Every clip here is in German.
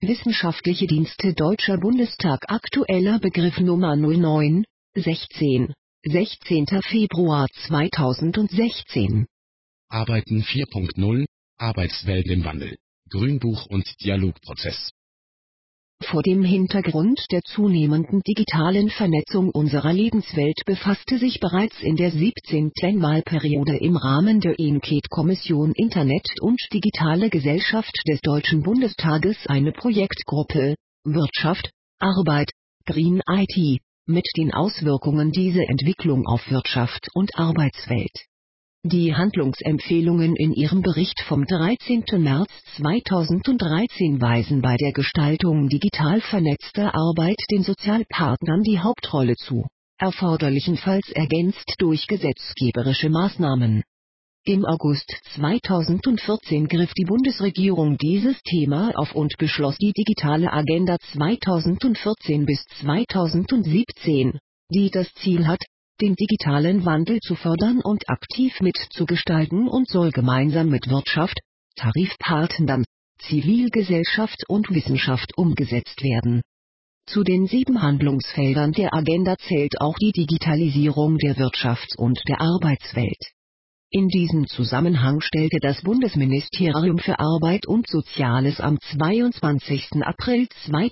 Wissenschaftliche Dienste Deutscher Bundestag. Aktueller Begriff Nummer 09 16 16. Februar 2016. Arbeiten 4.0 Arbeitswelt im Wandel. Grünbuch und Dialogprozess. Vor dem Hintergrund der zunehmenden digitalen Vernetzung unserer Lebenswelt befasste sich bereits in der 17. Wahlperiode im Rahmen der Enquete-Kommission Internet und digitale Gesellschaft des Deutschen Bundestages eine Projektgruppe Wirtschaft, Arbeit, Green IT, mit den Auswirkungen dieser Entwicklung auf Wirtschaft und Arbeitswelt. Die Handlungsempfehlungen in ihrem Bericht vom 13. März 2013 weisen bei der Gestaltung digital vernetzter Arbeit den Sozialpartnern die Hauptrolle zu, erforderlichenfalls ergänzt durch gesetzgeberische Maßnahmen. Im August 2014 griff die Bundesregierung dieses Thema auf und beschloss die digitale Agenda 2014 bis 2017, die das Ziel hat, den digitalen Wandel zu fördern und aktiv mitzugestalten und soll gemeinsam mit Wirtschaft, Tarifpartnern, Zivilgesellschaft und Wissenschaft umgesetzt werden. Zu den 7 Handlungsfeldern der Agenda zählt auch die Digitalisierung der Wirtschafts- und der Arbeitswelt. In diesem Zusammenhang stellte das Bundesministerium für Arbeit und Soziales am 22. April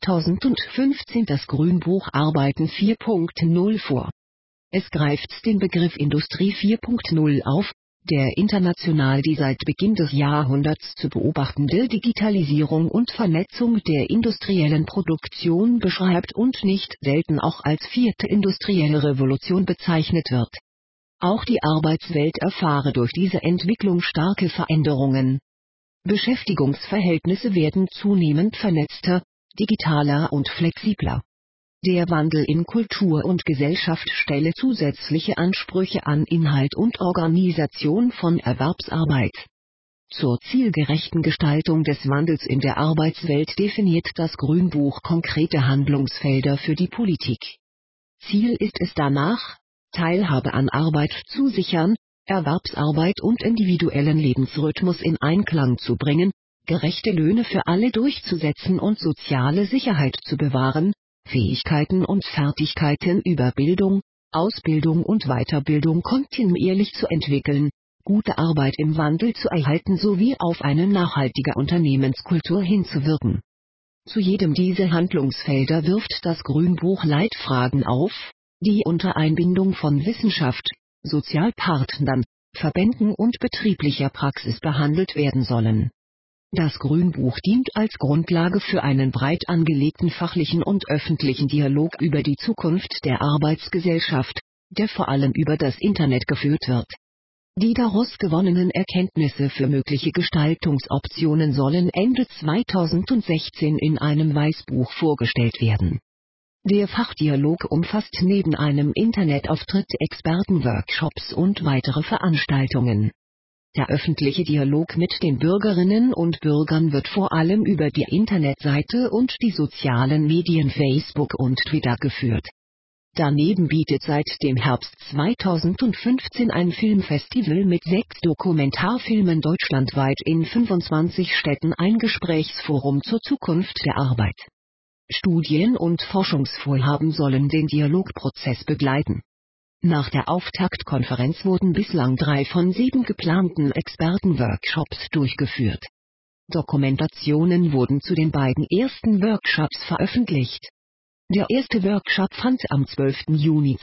2015 das Grünbuch Arbeiten 4.0 vor. Es greift den Begriff Industrie 4.0 auf, der international die seit Beginn des Jahrhunderts zu beobachtende Digitalisierung und Vernetzung der industriellen Produktion beschreibt und nicht selten auch als 4. industrielle Revolution bezeichnet wird. Auch die Arbeitswelt erfahre durch diese Entwicklung starke Veränderungen. Beschäftigungsverhältnisse werden zunehmend vernetzter, digitaler und flexibler. Der Wandel in Kultur und Gesellschaft stelle zusätzliche Ansprüche an Inhalt und Organisation von Erwerbsarbeit. Zur zielgerechten Gestaltung des Wandels in der Arbeitswelt definiert das Grünbuch konkrete Handlungsfelder für die Politik. Ziel ist es danach, Teilhabe an Arbeit zu sichern, Erwerbsarbeit und individuellen Lebensrhythmus in Einklang zu bringen, gerechte Löhne für alle durchzusetzen und soziale Sicherheit zu bewahren, Fähigkeiten und Fertigkeiten über Bildung, Ausbildung und Weiterbildung kontinuierlich zu entwickeln, gute Arbeit im Wandel zu erhalten sowie auf eine nachhaltige Unternehmenskultur hinzuwirken. Zu jedem dieser Handlungsfelder wirft das Grünbuch Leitfragen auf, die unter Einbindung von Wissenschaft, Sozialpartnern, Verbänden und betrieblicher Praxis behandelt werden sollen. Das Grünbuch dient als Grundlage für einen breit angelegten fachlichen und öffentlichen Dialog über die Zukunft der Arbeitsgesellschaft, der vor allem über das Internet geführt wird. Die daraus gewonnenen Erkenntnisse für mögliche Gestaltungsoptionen sollen Ende 2016 in einem Weißbuch vorgestellt werden. Der Fachdialog umfasst neben einem Internetauftritt Expertenworkshops und weitere Veranstaltungen. Der öffentliche Dialog mit den Bürgerinnen und Bürgern wird vor allem über die Internetseite und die sozialen Medien Facebook und Twitter geführt. Daneben bietet seit dem Herbst 2015 ein Filmfestival mit 6 Dokumentarfilmen deutschlandweit in 25 Städten ein Gesprächsforum zur Zukunft der Arbeit. Studien- und Forschungsvorhaben sollen den Dialogprozess begleiten. Nach der Auftaktkonferenz wurden bislang 3 von 7 geplanten Expertenworkshops durchgeführt. Dokumentationen wurden zu den beiden ersten Workshops veröffentlicht. Der erste Workshop fand am 12. Juni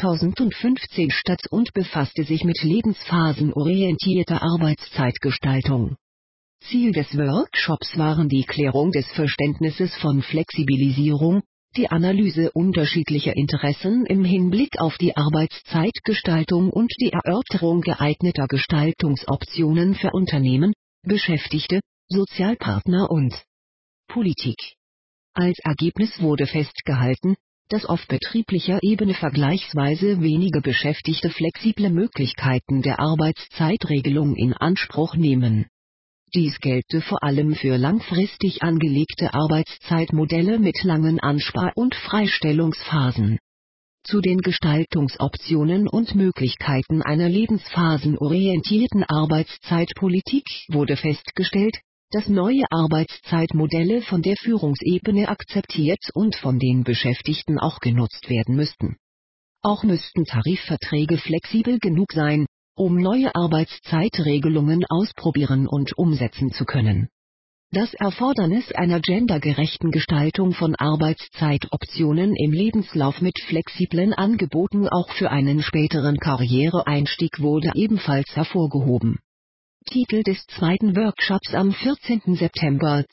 2015 statt und befasste sich mit lebensphasenorientierter Arbeitszeitgestaltung. Ziel des Workshops waren die Klärung des Verständnisses von Flexibilisierung, die Analyse unterschiedlicher Interessen im Hinblick auf die Arbeitszeitgestaltung und die Erörterung geeigneter Gestaltungsoptionen für Unternehmen, Beschäftigte, Sozialpartner und Politik. Als Ergebnis wurde festgehalten, dass auf betrieblicher Ebene vergleichsweise wenige Beschäftigte flexible Möglichkeiten der Arbeitszeitregelung in Anspruch nehmen. Dies gelte vor allem für langfristig angelegte Arbeitszeitmodelle mit langen Anspar- und Freistellungsphasen. Zu den Gestaltungsoptionen und Möglichkeiten einer lebensphasenorientierten Arbeitszeitpolitik wurde festgestellt, dass neue Arbeitszeitmodelle von der Führungsebene akzeptiert und von den Beschäftigten auch genutzt werden müssten. Auch müssten Tarifverträge flexibel genug sein, um neue Arbeitszeitregelungen ausprobieren und umsetzen zu können. Das Erfordernis einer gendergerechten Gestaltung von Arbeitszeitoptionen im Lebenslauf mit flexiblen Angeboten auch für einen späteren Karriereeinstieg wurde ebenfalls hervorgehoben. Titel des zweiten Workshops am 14. September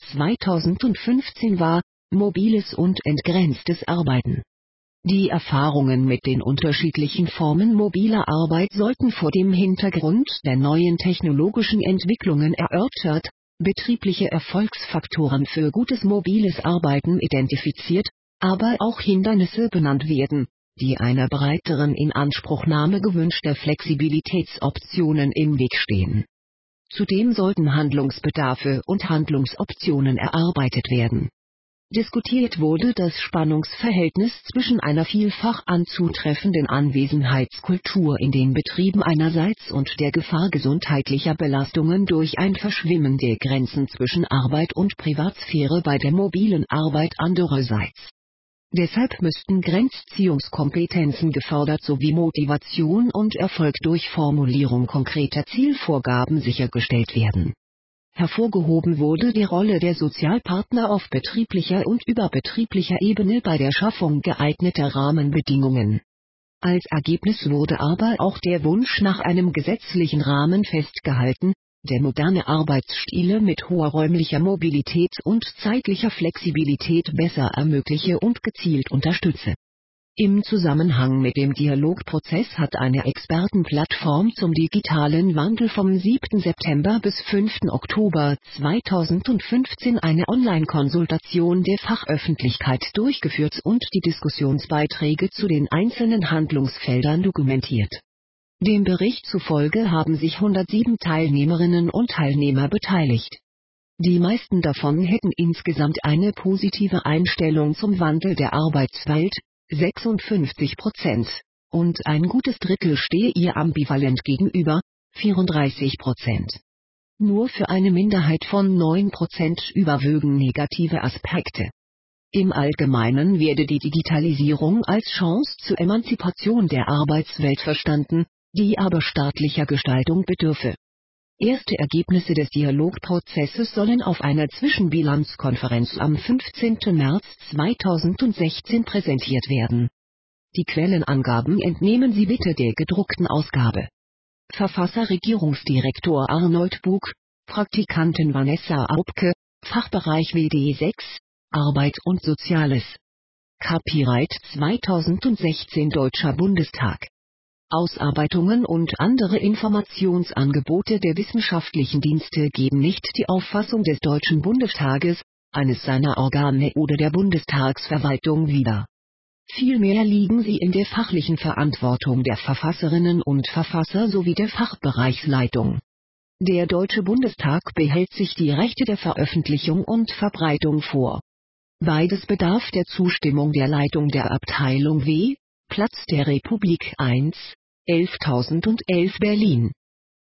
2015 war »Mobiles und entgrenztes Arbeiten«. Die Erfahrungen mit den unterschiedlichen Formen mobiler Arbeit sollten vor dem Hintergrund der neuen technologischen Entwicklungen erörtert, betriebliche Erfolgsfaktoren für gutes mobiles Arbeiten identifiziert, aber auch Hindernisse benannt werden, die einer breiteren Inanspruchnahme gewünschter Flexibilitätsoptionen im Weg stehen. Zudem sollten Handlungsbedarfe und Handlungsoptionen erarbeitet werden. Diskutiert wurde das Spannungsverhältnis zwischen einer vielfach anzutreffenden Anwesenheitskultur in den Betrieben einerseits und der Gefahr gesundheitlicher Belastungen durch ein Verschwimmen der Grenzen zwischen Arbeit und Privatsphäre bei der mobilen Arbeit andererseits. Deshalb müssten Grenzziehungskompetenzen gefördert sowie Motivation und Erfolg durch Formulierung konkreter Zielvorgaben sichergestellt werden. Hervorgehoben wurde die Rolle der Sozialpartner auf betrieblicher und überbetrieblicher Ebene bei der Schaffung geeigneter Rahmenbedingungen. Als Ergebnis wurde aber auch der Wunsch nach einem gesetzlichen Rahmen festgehalten, der moderne Arbeitsstile mit hoher räumlicher Mobilität und zeitlicher Flexibilität besser ermögliche und gezielt unterstütze. Im Zusammenhang mit dem Dialogprozess hat eine Expertenplattform zum digitalen Wandel vom 7. September bis 5. Oktober 2015 eine Online-Konsultation der Fachöffentlichkeit durchgeführt und die Diskussionsbeiträge zu den einzelnen Handlungsfeldern dokumentiert. Dem Bericht zufolge haben sich 107 Teilnehmerinnen und Teilnehmer beteiligt. Die meisten davon hätten insgesamt eine positive Einstellung zum Wandel der Arbeitswelt, 56%, und ein gutes Drittel stehe ihr ambivalent gegenüber, 34%. Nur für eine Minderheit von 9% überwögen negative Aspekte. Im Allgemeinen werde die Digitalisierung als Chance zur Emanzipation der Arbeitswelt verstanden, die aber staatlicher Gestaltung bedürfe. Erste Ergebnisse des Dialogprozesses sollen auf einer Zwischenbilanzkonferenz am 15. März 2016 präsentiert werden. Die Quellenangaben entnehmen Sie bitte der gedruckten Ausgabe. Verfasser Regierungsdirektor Arnold Bug, Praktikantin Vanessa Aubke, Fachbereich WD 6, Arbeit und Soziales. Copyright 2016 Deutscher Bundestag. Ausarbeitungen und andere Informationsangebote der wissenschaftlichen Dienste geben nicht die Auffassung des Deutschen Bundestages, eines seiner Organe oder der Bundestagsverwaltung wider. Vielmehr liegen sie in der fachlichen Verantwortung der Verfasserinnen und Verfasser sowie der Fachbereichsleitung. Der Deutsche Bundestag behält sich die Rechte der Veröffentlichung und Verbreitung vor. Beides bedarf der Zustimmung der Leitung der Abteilung W, Platz der Republik 1, 11.011 Berlin.